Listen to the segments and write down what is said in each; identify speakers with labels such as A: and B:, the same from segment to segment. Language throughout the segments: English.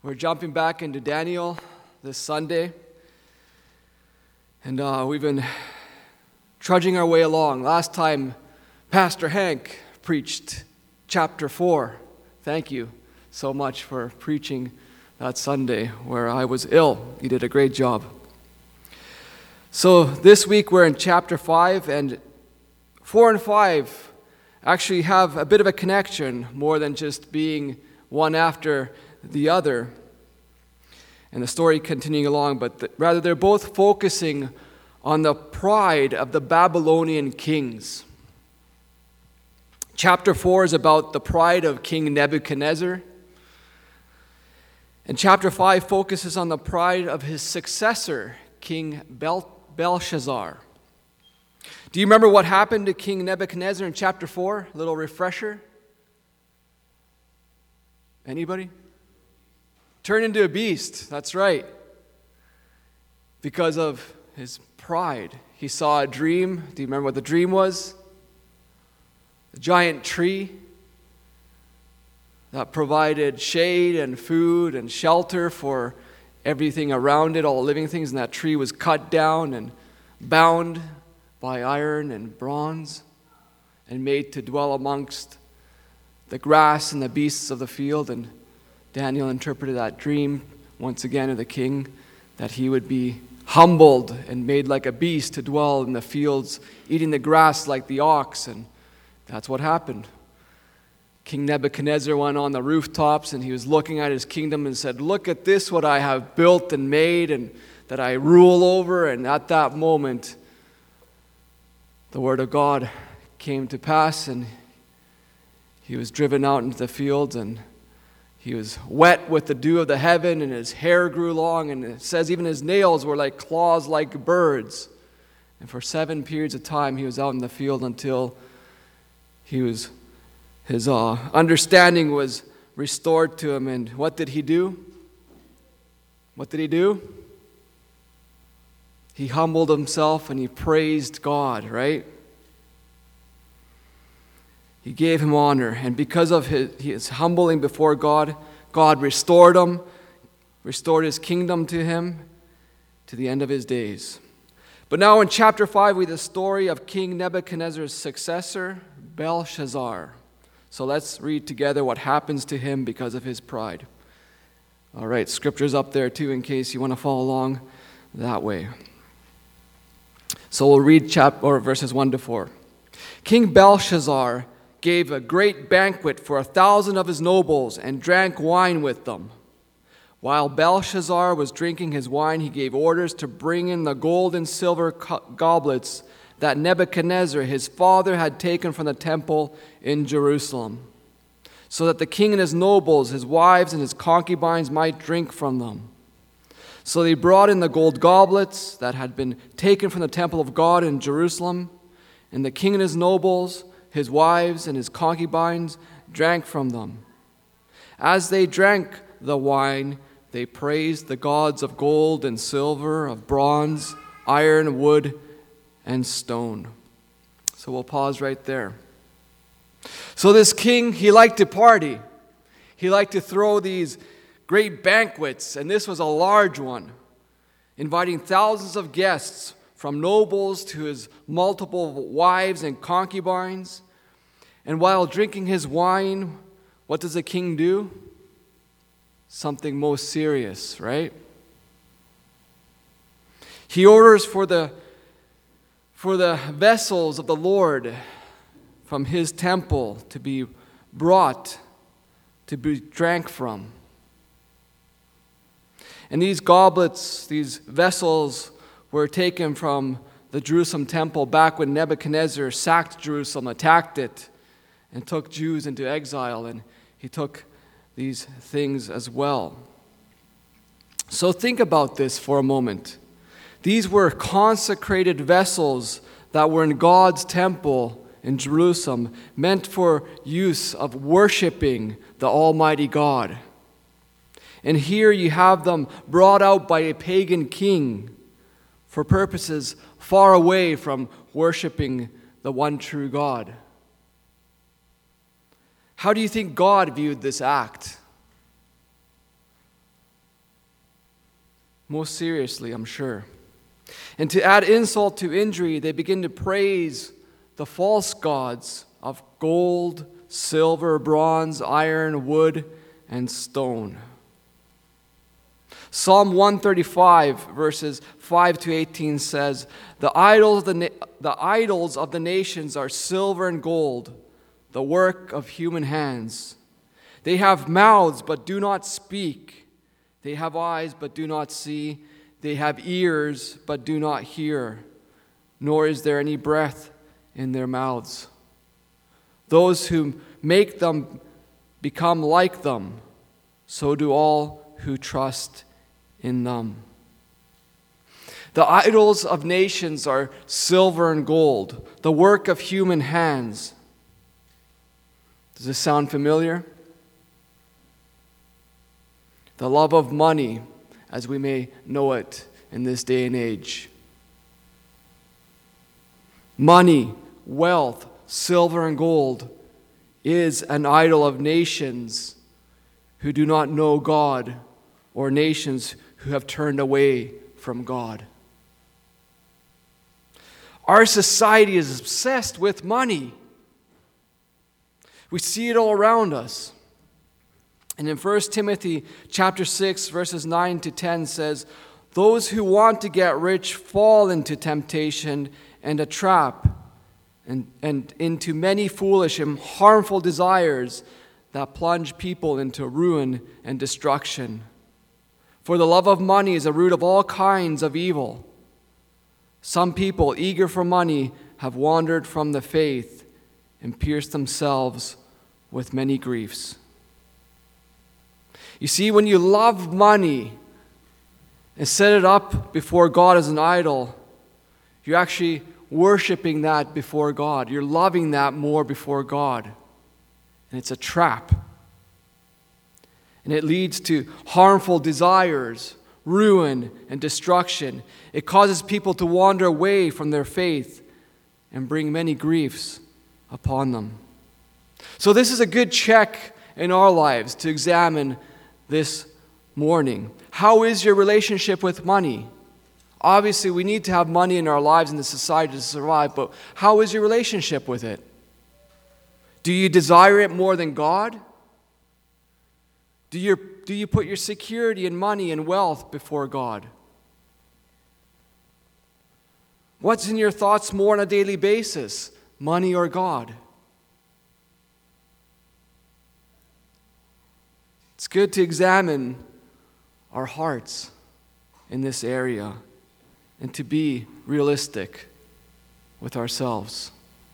A: We're jumping back into Daniel this Sunday, and we've been trudging our way along. Last time, Pastor Hank preached chapter 4. Thank you so much for preaching that Sunday where I was ill. You did a great job. So this week we're in chapter 5, and 4 and 5 actually have a bit of a connection more than just being one after the other. And the story continuing along, but rather they're both focusing on the pride of the Babylonian kings. Chapter 4 is about the pride of King Nebuchadnezzar. And chapter 5 focuses on the pride of his successor, King Belshazzar. Do you remember what happened to King Nebuchadnezzar in chapter 4? A little refresher. Anybody? Turned into a beast, that's right. Because of his pride. He saw a dream. Do you remember what the dream was? A giant tree that provided shade and food and shelter for everything around it, all living things, and that tree was cut down and bound by iron and bronze and made to dwell amongst the grass and the beasts of the field. And Daniel interpreted that dream once again of the king, that he would be humbled and made like a beast to dwell in the fields, eating the grass like the ox. And that's what happened. King Nebuchadnezzar went on the rooftops and he was looking at his kingdom and said, "Look at this, what I have built and made and that I rule over." And at that moment, the word of God came to pass, and he was driven out into the fields, and he was wet with the dew of the heaven, and his hair grew long, and it says even his nails were like claws like birds. And for 7 periods of time he was out in the field until his understanding was restored to him. And what did he do? What did he do? He humbled himself and he praised God, right? He gave him honor, and because of his humbling before God, God restored him, restored his kingdom to him to the end of his days. But now in chapter 5, we have the story of King Nebuchadnezzar's successor, Belshazzar. So let's read together what happens to him because of his pride. All right, scripture's up there too in case you want to follow along that way. So we'll read verses 1 to 4. King Belshazzar gave a great banquet for 1,000 of his nobles and drank wine with them. While Belshazzar was drinking his wine, he gave orders to bring in the gold and silver goblets that Nebuchadnezzar, his father, had taken from the temple in Jerusalem, so that the king and his nobles, his wives, and his concubines might drink from them. So they brought in the gold goblets that had been taken from the temple of God in Jerusalem, and the king and his nobles, his wives, and his concubines drank from them. As they drank the wine, they praised the gods of gold and silver, of bronze, iron, wood, and stone. So we'll pause right there. So this king, he liked to party. He liked to throw these great banquets, and this was a large one, inviting thousands of guests, from nobles to his multiple wives and concubines. And while drinking his wine, what does the king do? Something most serious, right? He orders for the vessels of the Lord from his temple to be brought, to be drank from. And these goblets, these vessels, were taken from the Jerusalem temple back when Nebuchadnezzar sacked Jerusalem, attacked it, and took Jews into exile. And he took these things as well. So think about this for a moment. These were consecrated vessels that were in God's temple in Jerusalem, meant for use of worshiping the Almighty God. And here you have them brought out by a pagan king for purposes far away from worshiping the one true God. How do you think God viewed this act? most seriously, I'm sure. And to add insult to injury, they begin to praise the false gods of gold, silver, bronze, iron, wood, and stone. Psalm 135, verses 5 to 18 says, The idols of the nations are silver and gold, the work of human hands. They have mouths, but do not speak. They have eyes, but do not see. They have ears, but do not hear. Nor is there any breath in their mouths. Those who make them become like them. So do all who trust in them. The idols of nations are silver and gold, the work of human hands. Does this sound familiar? The love of money, as we may know it in this day and age. Money, wealth, silver and gold is an idol of nations who do not know God, or nations who have turned away from God. Our society is obsessed with money. We see it all around us. And in 1 Timothy chapter 6, verses 9 to 10 says, Those who want to get rich fall into temptation and a trap, and into many foolish and harmful desires that plunge people into ruin and destruction. For the love of money is a root of all kinds of evil. Some people, eager for money, have wandered from the faith and pierced themselves with many griefs. You see, when you love money and set it up before God as an idol, you're actually worshiping that before God. You're loving that more before God. And it's a trap. And it leads to harmful desires, ruin, and destruction. It causes people to wander away from their faith and bring many griefs upon them. So this is a good check in our lives to examine this morning. How is your relationship with money? Obviously, we need to have money in our lives in the society to survive, but how is your relationship with it? Do you desire it more than God? Do you put your security in money and wealth before God? What's in your thoughts more on a daily basis, money or God? It's good to examine our hearts in this area and to be realistic with ourselves.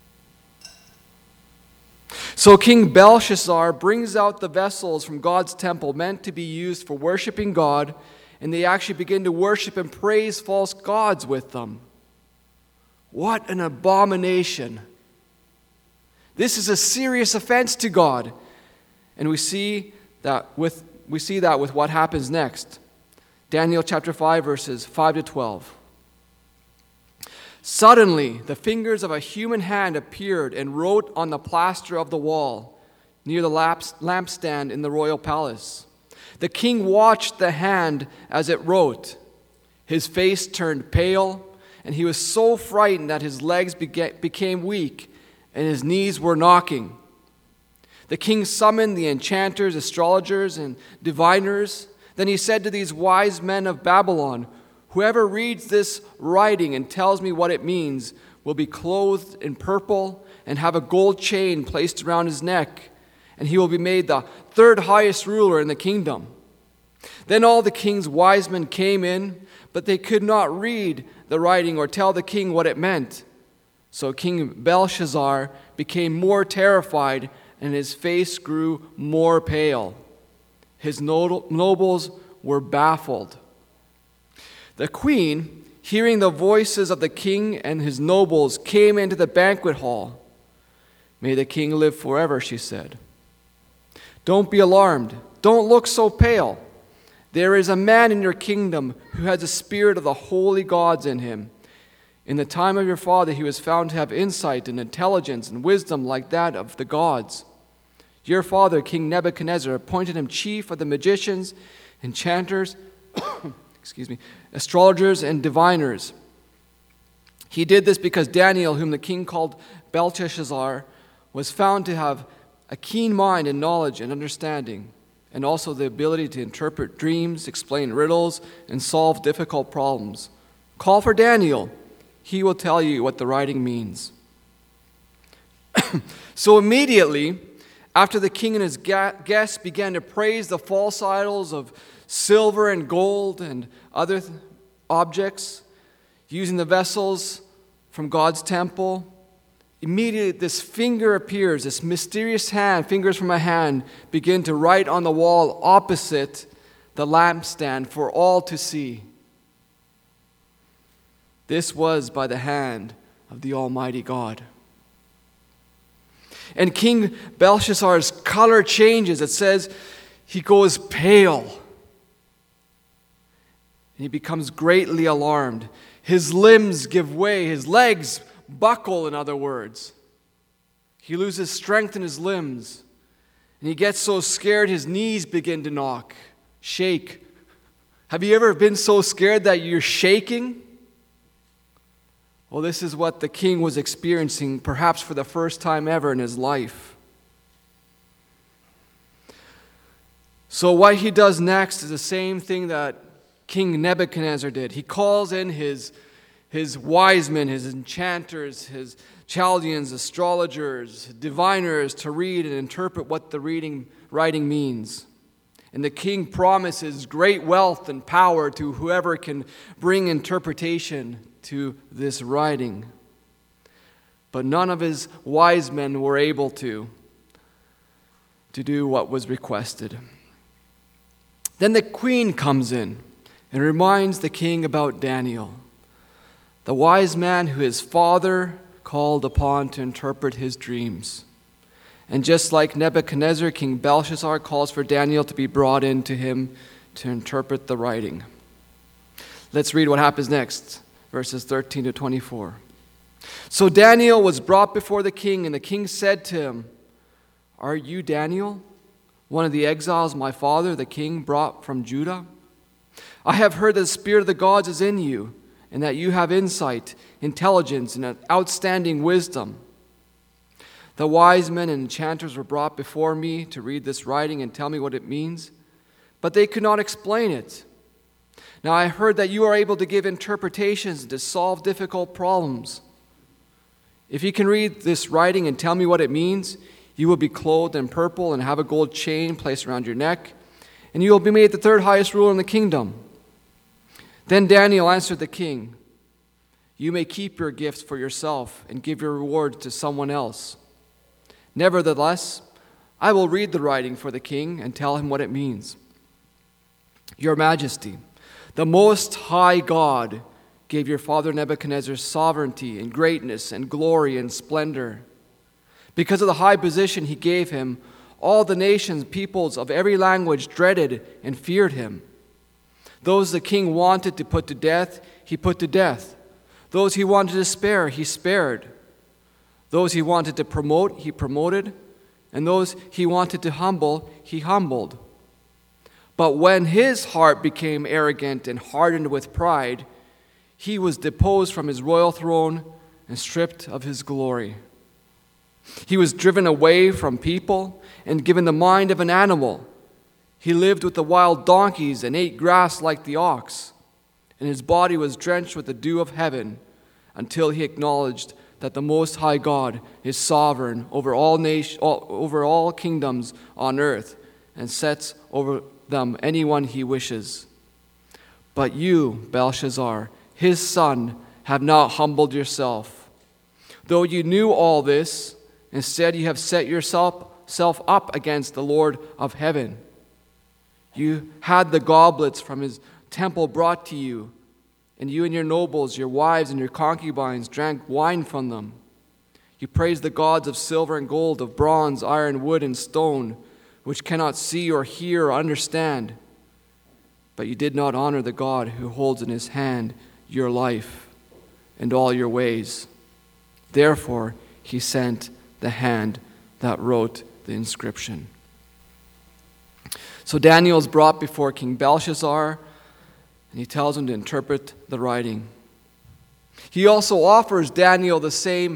A: So King Belshazzar brings out the vessels from God's temple meant to be used for worshiping God, and they actually begin to worship and praise false gods with them. What an abomination! This is a serious offense to God, and we see that with what happens next. Daniel chapter 5, verses 5 to 12. Suddenly, the fingers of a human hand appeared and wrote on the plaster of the wall near the lampstand in the royal palace. The king watched the hand as it wrote. His face turned pale, and he was so frightened that his legs became weak and his knees were knocking. The king summoned the enchanters, astrologers, and diviners. Then he said to these wise men of Babylon, Whoever reads this writing and tells me what it means will be clothed in purple and have a gold chain placed around his neck, and he will be made the third highest ruler in the kingdom. Then all the king's wise men came in, but they could not read the writing or tell the king what it meant. So King Belshazzar became more terrified, and his face grew more pale. His nobles were baffled. The queen, hearing the voices of the king and his nobles, came into the banquet hall. May the king live forever, she said. Don't be alarmed. Don't look so pale. There is a man in your kingdom who has the spirit of the holy gods in him. In the time of your father, he was found to have insight and intelligence and wisdom like that of the gods. Your father, King Nebuchadnezzar, appointed him chief of the magicians, enchanters, astrologers and diviners. He did this because Daniel, whom the king called Belteshazzar, was found to have a keen mind and knowledge and understanding, and also the ability to interpret dreams, explain riddles, and solve difficult problems. Call for Daniel. He will tell you what the writing means. So immediately, after the king and his guests began to praise the false idols of silver and gold and other objects, using the vessels from God's temple, immediately this finger appears, this mysterious hand, fingers from a hand, begin to write on the wall opposite the lampstand for all to see. This was by the hand of the Almighty God. And King Belshazzar's color changes. It says he goes pale. And he becomes greatly alarmed. His limbs give way. His legs buckle, in other words. He loses strength in his limbs. And he gets so scared his knees begin to shake. Have you ever been so scared that you're shaking? Well, this is what the king was experiencing, perhaps for the first time ever in his life. So what he does next is the same thing that King Nebuchadnezzar did. He calls in his wise men, his enchanters, his Chaldeans, astrologers, diviners to read and interpret what the writing means. And the king promises great wealth and power to whoever can bring interpretation to this writing. But none of his wise men were able to do what was requested. Then the queen comes in and reminds the king about Daniel, the wise man who his father called upon to interpret his dreams. And just like Nebuchadnezzar, King Belshazzar calls for Daniel to be brought in to him to interpret the writing. Let's read what happens next. Verses 13 to 24. So Daniel was brought before the king, and the king said to him, "Are you Daniel, one of the exiles my father, the king, brought from Judah? I have heard that the spirit of the gods is in you, and that you have insight, intelligence, and outstanding wisdom. The wise men and enchanters were brought before me to read this writing and tell me what it means, but they could not explain it. Now I heard that you are able to give interpretations and to solve difficult problems. If you can read this writing and tell me what it means, you will be clothed in purple and have a gold chain placed around your neck, and you will be made the third highest ruler in the kingdom." Then Daniel answered the king, "You may keep your gifts for yourself and give your reward to someone else. Nevertheless, I will read the writing for the king and tell him what it means. Your Majesty, the Most High God gave your father Nebuchadnezzar sovereignty and greatness and glory and splendor. Because of the high position he gave him, all the nations, peoples of every language dreaded and feared him. Those the king wanted to put to death, he put to death. Those he wanted to spare, he spared. Those he wanted to promote, he promoted. And those he wanted to humble, he humbled. But when his heart became arrogant and hardened with pride, he was deposed from his royal throne and stripped of his glory. He was driven away from people and given the mind of an animal. He lived with the wild donkeys and ate grass like the ox, and his body was drenched with the dew of heaven until he acknowledged that the Most High God is sovereign over all nations, over all kingdoms on earth, and sets over them anyone he wishes. But you, Belshazzar, his son, have not humbled yourself. Though you knew all this, instead you have set yourself up against the Lord of heaven. You had the goblets from his temple brought to you, and you and your nobles, your wives and your concubines drank wine from them. You praised the gods of silver and gold, of bronze, iron, wood, and stone, which cannot see or hear or understand. But you did not honor the God who holds in his hand your life and all your ways. Therefore, he sent the hand that wrote the inscription." So Daniel is brought before King Belshazzar, and he tells him to interpret the writing. He also offers Daniel the same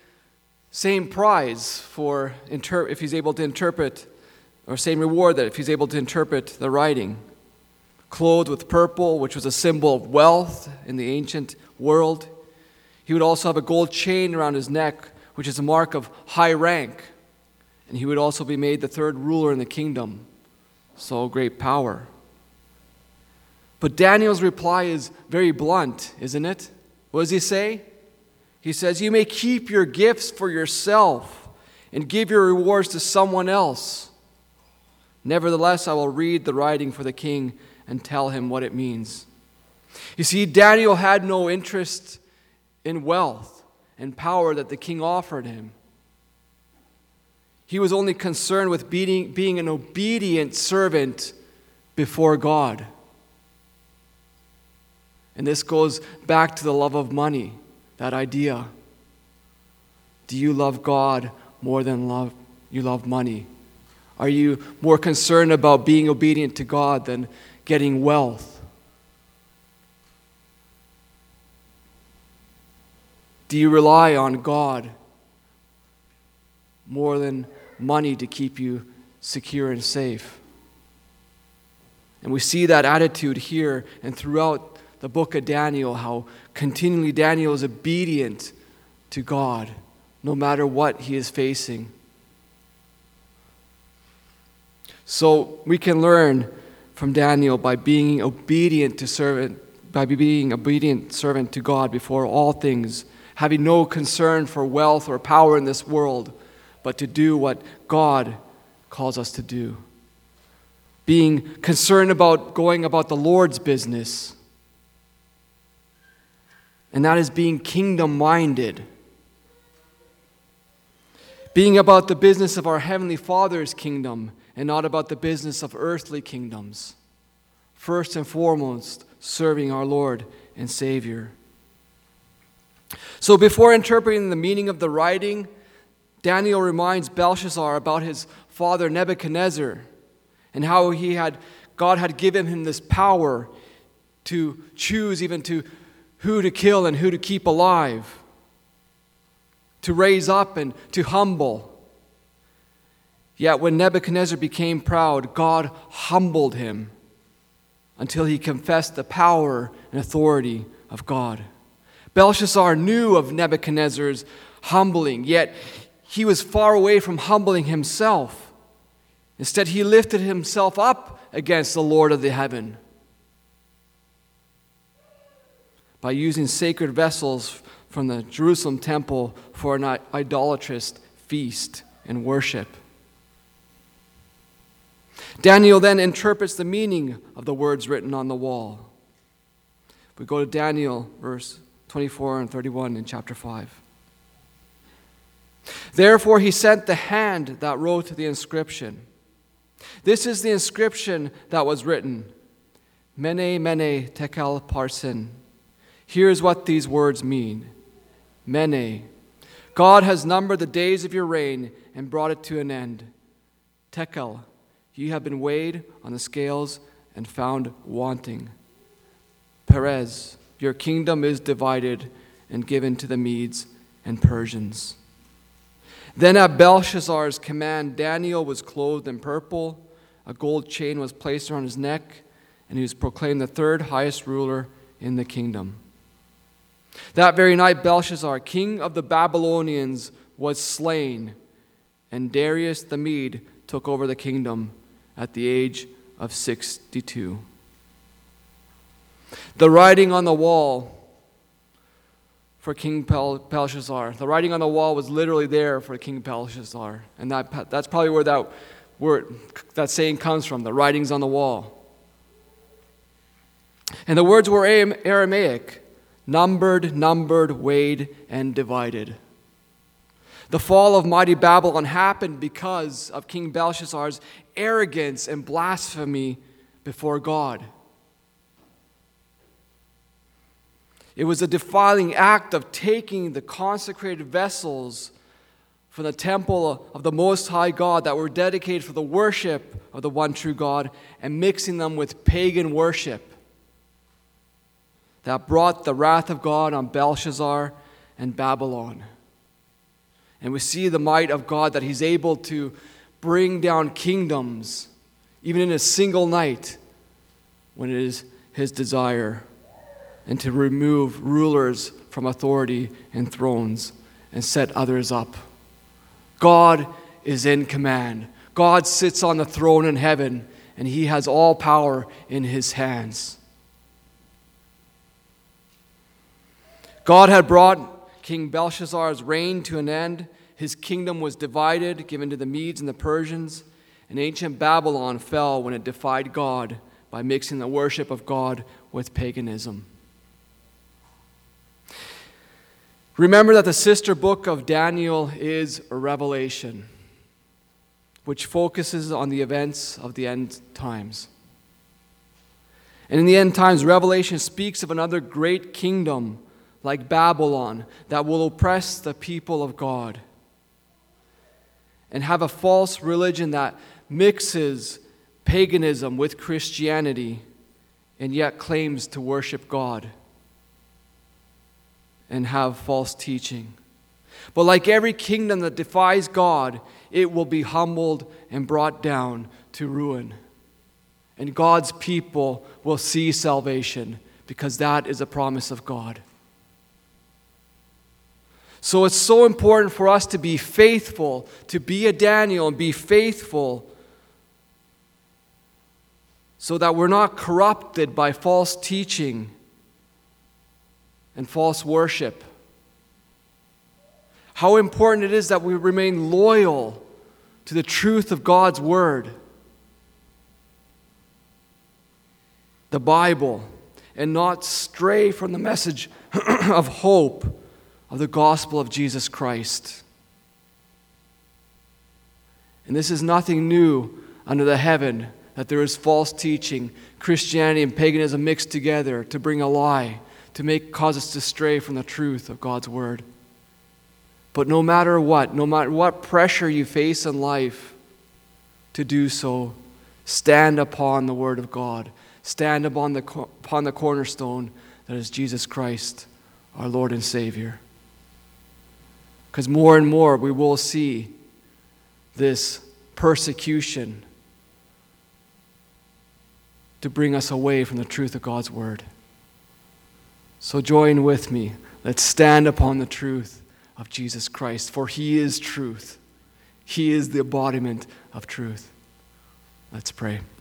A: prize for if he's able to interpret, or same reward that if he's able to interpret the writing. Clothed with purple, which was a symbol of wealth in the ancient world. He would also have a gold chain around his neck, which is a mark of high rank. And he would also be made the third ruler in the kingdom. So great power. But Daniel's reply is very blunt, isn't it? What does he say? He says, "You may keep your gifts for yourself and give your rewards to someone else. Nevertheless, I will read the writing for the king and tell him what it means." You see, Daniel had no interest in wealth and power that the king offered him. He was only concerned with being an obedient servant before God. And this goes back to the love of money, that idea. Do you love God more than you love money? Are you more concerned about being obedient to God than getting wealth? Do you rely on God more than money to keep you secure and safe? And we see that attitude here and throughout the book of Daniel, how continually Daniel is obedient to God, no matter what he is facing. So we can learn from Daniel by being obedient servant to God before all things, having no concern for wealth or power in this world, but to do what God calls us to do. Being concerned about going about the Lord's business. And that is being kingdom-minded. Being about the business of our Heavenly Father's kingdom and not about the business of earthly kingdoms. First and foremost, serving our Lord and Savior. So before interpreting the meaning of the writing, Daniel reminds Belshazzar about his father Nebuchadnezzar and how God had given him this power to choose even to who to kill and who to keep alive, to raise up and to humble. Yet when Nebuchadnezzar became proud, God humbled him until he confessed the power and authority of God. Belshazzar knew of Nebuchadnezzar's humbling, yet he was far away from humbling himself. Instead, he lifted himself up against the Lord of the heaven by using sacred vessels from the Jerusalem temple for an idolatrous feast and worship. Daniel then interprets the meaning of the words written on the wall. We go to Daniel, verse 24 and 31 in chapter 5. Therefore he sent the hand that wrote the inscription. This is the inscription that was written. Mene, mene, tekel, parsin. Here's what these words mean. Mene, God has numbered the days of your reign and brought it to an end. Tekel, you have been weighed on the scales and found wanting. Perez, your kingdom is divided and given to the Medes and Persians. Then at Belshazzar's command, Daniel was clothed in purple, a gold chain was placed around his neck, and he was proclaimed the third highest ruler in the kingdom. That very night, Belshazzar, king of the Babylonians, was slain, and Darius the Mede took over the kingdom at the age of 62. The writing on the wall for King Belshazzar, the writing on the wall was literally there for King Belshazzar, and that's probably where that saying comes from, the writings on the wall. And the words were Aramaic. Numbered, weighed, and divided. The fall of mighty Babylon happened because of King Belshazzar's arrogance and blasphemy before God. It was a defiling act of taking the consecrated vessels from the temple of the Most High God that were dedicated for the worship of the one true God and mixing them with pagan worship. that brought the wrath of God on Belshazzar and Babylon. And we see the might of God, that he's able to bring down kingdoms, even in a single night, when it is his desire, and to remove rulers from authority and thrones and set others up. God is in command. God sits on the throne in heaven, and he has all power in his hands. God had brought King Belshazzar's reign to an end. His kingdom was divided, given to the Medes and the Persians, and ancient Babylon fell when it defied God by mixing the worship of God with paganism. Remember that the sister book of Daniel is a Revelation, which focuses on the events of the end times. And in the end times, Revelation speaks of another great kingdom like Babylon that will oppress the people of God and have a false religion that mixes paganism with Christianity and yet claims to worship God and have false teaching. But like every kingdom that defies God, it will be humbled and brought down to ruin. And God's people will see salvation, because that is a promise of God. So it's so important for us to be faithful, to be a Daniel and be faithful, so that we're not corrupted by false teaching and false worship. How important it is that we remain loyal to the truth of God's Word, the Bible, and not stray from the message of hope of the gospel of Jesus Christ. And this is nothing new under the heaven, that there is false teaching, Christianity and paganism mixed together to bring a lie, to cause us to stray from the truth of God's Word. But no matter what pressure you face in life to do so, stand upon the Word of God. Stand upon the cornerstone that is Jesus Christ, our Lord and Savior. Because more and more we will see this persecution to bring us away from the truth of God's Word. So join with me. Let's stand upon the truth of Jesus Christ, for He is truth. He is the embodiment of truth. Let's pray.